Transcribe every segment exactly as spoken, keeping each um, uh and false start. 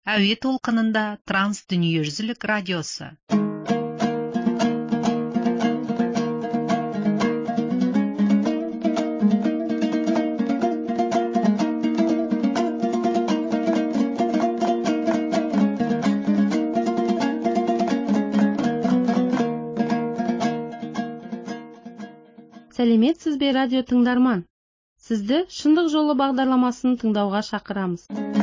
әуе толқынында транс дүниежүзілік радиосы. Сәлеметсіз бе, радио тыңдарман? Сізді шындық жолы бағдарламасын тыңдауға шақырамыз.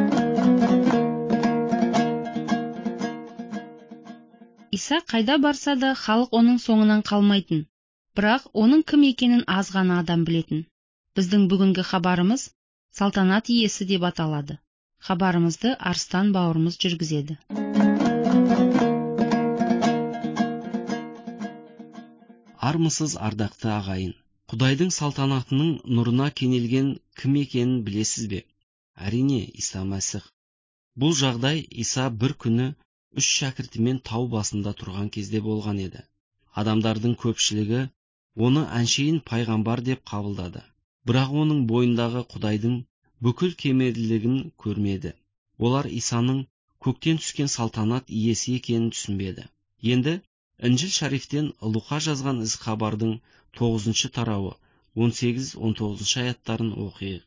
Иса қайда барса да халық оның соңынан қалмайтын, бірақ оның кім екенін аз ғана адам білетін. Біздің бүгінгі хабарымыз салтанат иесі деп аталады. Хабарымызды Арыстан бауырымыз жүргізеді. Армысыз ардақты ағайын. Құдайдың салтанатының нұрына кенелген кім екенін білесіз бе? Әрине, Иса Мәсіх. Бұл жағдай Иса бір күні үш шәкіртімен тау басында тұрған кезде болған еді. Адамдардың көпшілігі оны әншейін пайғамбар деп қабылдады. Бірақ оның бойындағы Құдайдың бүкіл кемелділігін көрмеді. Олар Исаның көктен түскен салтанат иесі екенін түсінбеді. Енді Інжіл шарифтен Луқа жазған із хабардың тоғызыншы тарауы он сегіз он тоғызыншы аяттарын оқиық.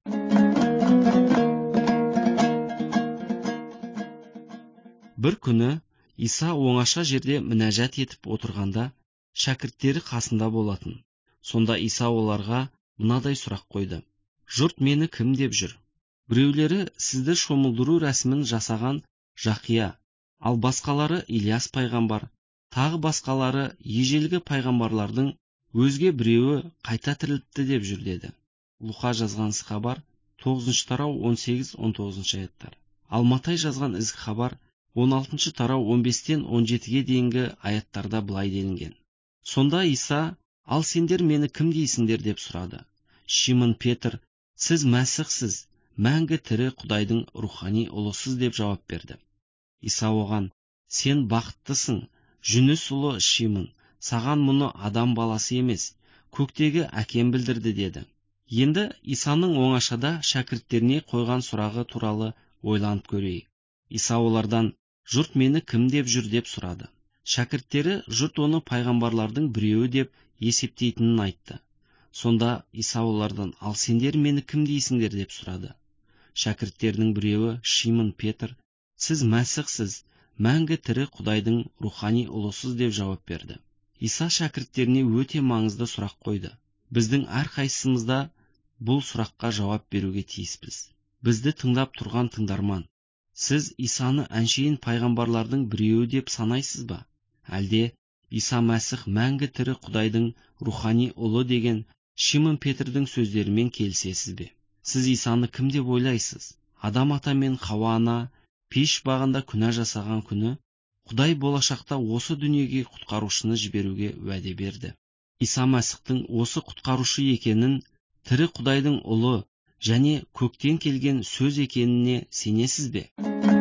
Бір күні Иса оңаша жерде мінәжат етіп отырғанда шәкірттері қасында болатын. Сонда Иса оларға мынадай сұрақ қойды: жұрт мені кім деп жүр? Біреулері сізді шомылдыру рәсімін жасаған Жақия, ал басқалары Ильяс пайғамбар, тағы басқалары ежелгі пайғамбарлардың өзге біреуі қайта тіріліпті деп жүр деді. Луқа жазған із хабар тоғызыншы тарау он сегіз он тоғызыншы аяттар. Ал Матай жазған із хабар он алтыншы тарау он бестен он жетіге дейінгі аяттарда былай делінген: сонда Иса: ал сендер мені кім дейсіңдер деп сұрады. Шимон Петр: сіз Мәсіхсіз, мәңгі тірі Құдайдың рухани ұлысыз деп жауап берді. Иса оған: сен бақыттысың, Жүніс ұлы Шимон, саған мұны адам баласы емес, көктегі әкем білдірді деді. Енді Исаның оңашада шәкірттеріне қойған сұрағы туралы ойланып көрейік. Иса олардан: жұрт мені кім деп жүр деп сұрады. Шәкірттері жұрт оны пайғамбарлардың біреуі деп есептейтінін айтты. Сонда Иса олардан: ал сендер мені кім дейсіңдер деп сұрады. Шәкірттерінің біреуі Шимон Петр: сіз Мәсіхсіз, мәңгі тірі Құдайдың рухани ұлысыз деп жауап берді. Иса шәкірттеріне өте маңызды сұрақ қойды. Біздің әрқайсымызда бұл сұраққа жауап беруге тиіспіз. Бізді тыңдап тұрған тыңдарман, сіз Исаны әншейін пайғамбарлардың біреуі деп санайсыз ба? Әлде Иса Мәсіх мәңгі тірі Құдайдың рухани ұлы деген Шимон Петрдің сөздерімен келісесіз бе? Сіз Исаны кім деп ойлайсыз? Адам ата мен Хауа ана пеш бағында күнә жасаған күні Құдай болашақта осы дүниеге құтқарушыны жіберуге уәде берді. Иса Мәсіхтің осы құтқарушы екенін, тірі Құдайдың ұлы және көктен келген сөз екеніне сенесіз бе?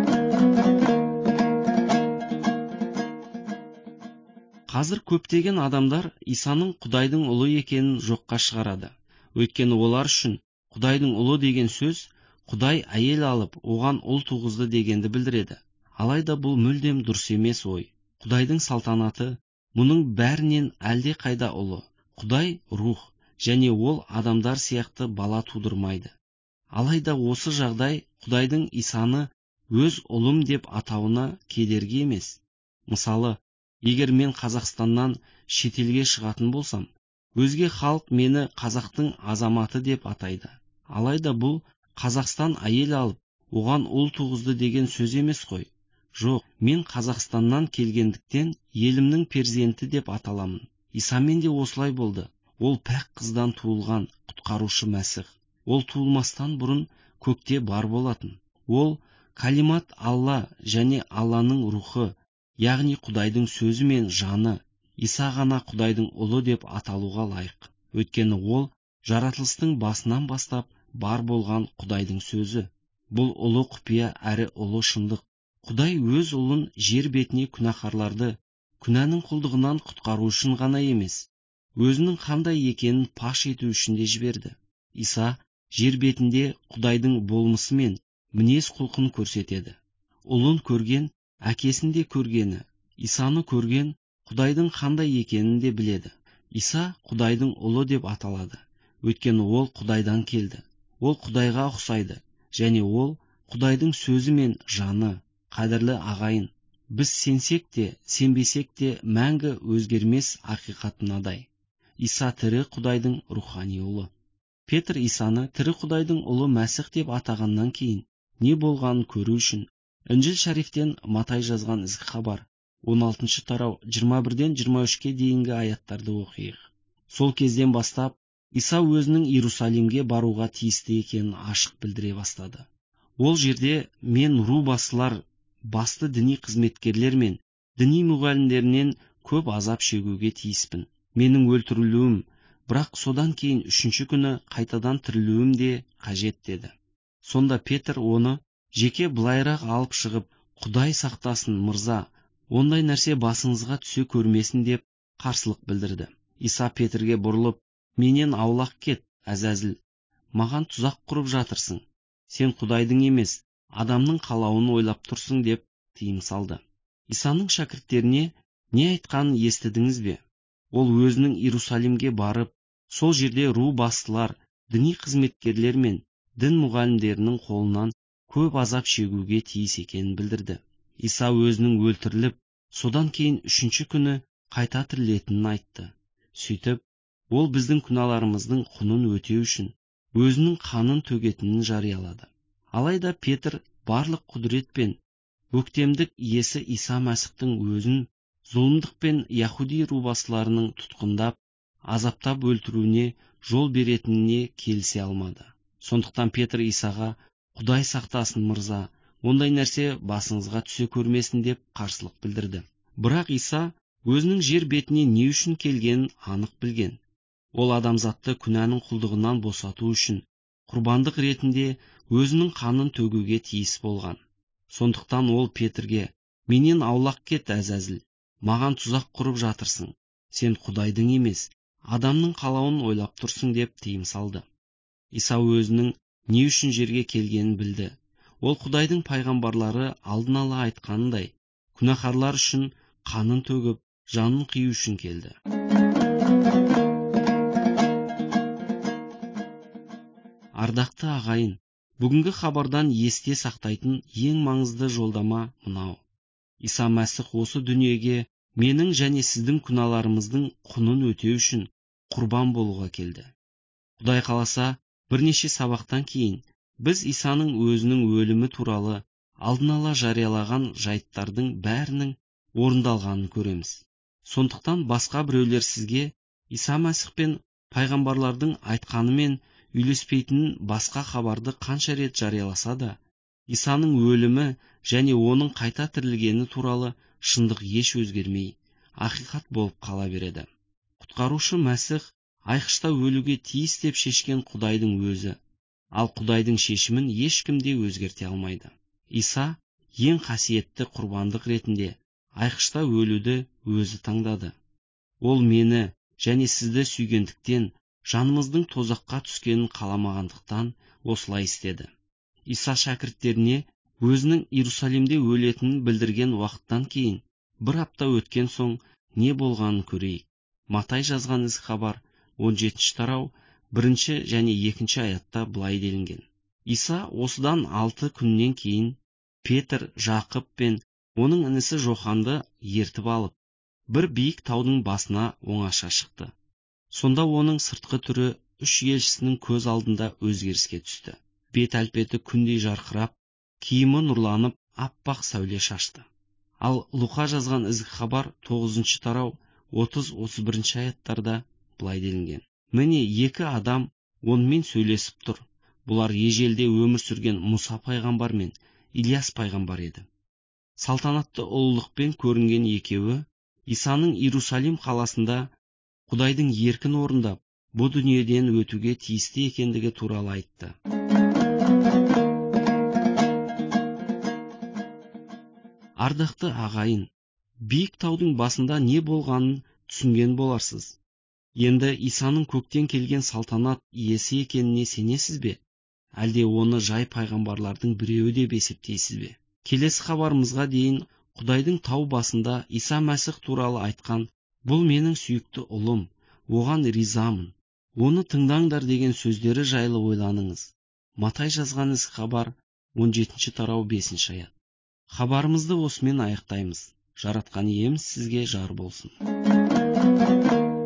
Қазір көптеген адамдар Исаның Құдайдың ұлы екенін жоққа шығарады. Өйткені олар үшін Құдайдың ұлы деген сөз Құдай әйел алып, оған ұл туғызды дегенді білдіреді. Алайда бұл мүлдем дұрыс емес ой. Құдайдың салтанаты мұның бәрінен әлде қайда ұлы. Құдай рух, және ол адамдар сияқты бала тудырмайды. Алайда осы жағдай Құдайдың Исаны өз ұлым деп атауына кедергі емес. Мысалы, егер мен Қазақстаннан шетелге шығатын болсам, өзге халық мені қазақтың азаматы деп атайды. Алайда бұл Қазақстан әйел алып, оған ұл туғызды деген сөз емес қой. Жоқ, мен Қазақстаннан келгендіктен елімнің перзенті деп аталамын. Исамен де осылай болды. Ол пәк қыздан туылған құтқарушы Мәсіх. Ол туылмастан бұрын көкте бар болатын. Ол калимат Алла және Алланың рухы, яғни Құдайдың сөзі мен жаны. Иса ғана Құдайдың ұлы деп аталуға лайық. Өйткені ол жаратылыстың басынан бастап бар болған Құдайдың сөзі. Бұл ұлы құпия әрі ұлы шындық. Құдай өз ұлын жер бетіне күнәһарларды күнәнің құлдығынан құтқару үшін ғана емес, өзінің қандай екенін паш ету үшін де жіберді. Иса жер бетінде Құдайдың болмысы мен мінез құлқын көрсетеді. ұлын көрген әкесін де көргені, Исаны көрген Құдайдың қандай екенін де біледі. Иса Құдайдың ұлы деп аталады, өйткені ол Құдайдан келді. Ол Құдайға ұқсайды, және ол Құдайдың сөзі мен жаны. Қадірлі ағайын, біз сенсек те, сенбесек те мәңгі өзгермес ақиқат мынадай: Иса тірі Құдайдың рухани ұлы. Петр Исаны тірі Құдайдың ұлы Мәсіх деп атағаннан кейін не болғанын көру үшін Інжіл шарифтен Матай жазған ізгі хабар он алтыншы тарау жиырма бірден жиырма үшке дейінгі аяттарды оқиық. Сол кезден бастап Иса өзінің Иерусалимге баруға тиісті екенін ашық білдіре бастады. Ол жерде мен ру басылар, басты діни қызметкерлер мен діни мұғалімдерінен көп азап шегуге тиіспін. Менің өлтірілуім, бірақ содан кейін үшінші күні қайтадан тірілуім де қажет деді. Сонда Петр оны жеке былайырақ алып шығып, Құдай сақтасын, мырза, ондай нәрсе басыңызға түсе көрмесін деп қарсылық білдірді. Иса Петрге бұрылып, менен аулақ кет, Әзәзіл, маған тұзақ құрып жатырсың. Сен Құдайдың емес, адамның қалауын ойлап тұрсың деп тыйым салды. Исаның шәкірттеріне не айтқанын естідіңіз бе? Ол өзінің Иерусалимге барып, сол жерде ру бастылар, діни қызметкерлер мен дін мұғалімдерінің қолынан көп азап шегуге тиіс екенін білдірді. Иса өзінің өлтіріліп, содан кейін үшінші күні қайта тірілетінін айтты. Сөйтіп, ол біздің күнәларымыздың құнын өтеу үшін өзінің қанын төгетінін жариялады. Алайда Петр барлық құдірет пен өктемдік иесі Иса Мәсіхтің өзін зұлымдық пен Яхуди рубасыларының тұтқындап, азаптап өлтіруіне жол беретініне келісе алмады. Сондықтан Петр Исаға, Құдай сақтасын, мырза, ондай нәрсе басыңызға түсе көрмесін деп қарсылық білдірді. Бірақ Иса өзінің жер бетіне не үшін келгенін анық білген. Ол адамзатты күнәнің құлдығынан босату үшін құрбандық ретінде өзінің қанын төгуге тиіс болған. Сондықтан ол Петрге, менен аулақ кет, Әзәзіл, маған тұзақ құрып жатырсың. Сен Құдайдың емес, адамның қалауын ойлап тұрсың деп тыйым салды. Иса өзінің не үшін жерге келгенін білді. Ол Құдайдың пайғамбарлары алдын ала айтқанындай, күнәһарлар үшін қанын төгіп, жанын қию үшін келді. Ардақты ағайын, бүгінгі хабардан есте сақтайтын ең маңызды жолдама мынау: Иса Мәсіх осы дүниеге менің және сіздің күнәларымыздың құнын өтеу үшін құрбан болуға келді. Құдай қаласа, бірнеше сабақтан кейін біз Исаның өзінің өлімі туралы алдын ала жариялаған жайттардың бәрінің орындалғанын көреміз. Сондықтан басқа біреулер сізге Иса Мәсіх пен пайғамбарлардың айтқанымен үйлеспейтінін басқа хабарды қанша рет жарияласа да, Исаның өлімі және оның қайта тірілгені туралы шындық еш өзгермей, ақиқат болып қала береді. Құтқарушы Мәсіх айқышта өлуге тиіс деп шешкен Құдайдың өзі, ал Құдайдың шешімін ешкім де өзгерте алмайды. Иса ең қасиетті құрбандық ретінде айқышта өлуді өзі таңдады. Ол мені және сізді сүйгендіктен, жанымыздың тозаққа түскенін қаламағандықтан осылай істеді. Иса шәкірттеріне өзінің Иерусалимде өлетінін білдірген уақыттан кейін бір апта өткен соң не болғанын көрейік. Матай жазған ізгі хабар он жетінші тарау бірінші және екінші аятта былай делінген: Иса осыдан алты күннен кейін Петр, Жақып пен оның інісі Жоханды ертіп алып, бір биік таудың басына оңаша шықты. Сонда оның сыртқы түрі үш елшісінің көз алдында өзгеріске түсті. Бет әлпеті күндей жарқырап, киімі нұрланып, аппақ сәуле шашты. Ал Луқа жазған ізгі хабар тоғызыншы тарау отыз отыз бірінші аяттарда былай делінген: міне екі адам онымен сөйлесіп тұр. Бұлар ежелде өмір сүрген Мұса пайғамбар мен Ильяс пайғамбар еді. Салтанатты ұлылықпен көрінген екеуі Исаның Иерусалим қаласында Құдайдың еркін орындап, бұл дүниеден өтуге тиісті екендігі туралы айтты. Ардақты ағайын, биік таудың басында не болғанын түсінген боларсыз. Енді Исаның көктен келген салтанат иесі екеніне сенесіз бе? Әлде оны жай пайғамбарлардың біреуі деп есептейсіз бе? келесі хабарымызға дейін Құдайдың тау басында Иса Мәсіх туралы айтқан «Бұл менің сүйікті ұлым, оған ризамын, оны тыңдаңдар» деген сөздері жайлы ойланыңыз. Матай жазған із хабар он жетінші тарау бесінші аят. Хабарымызды осымен аяқтаймыз. Жаратқан иеміз сізге жар болсын.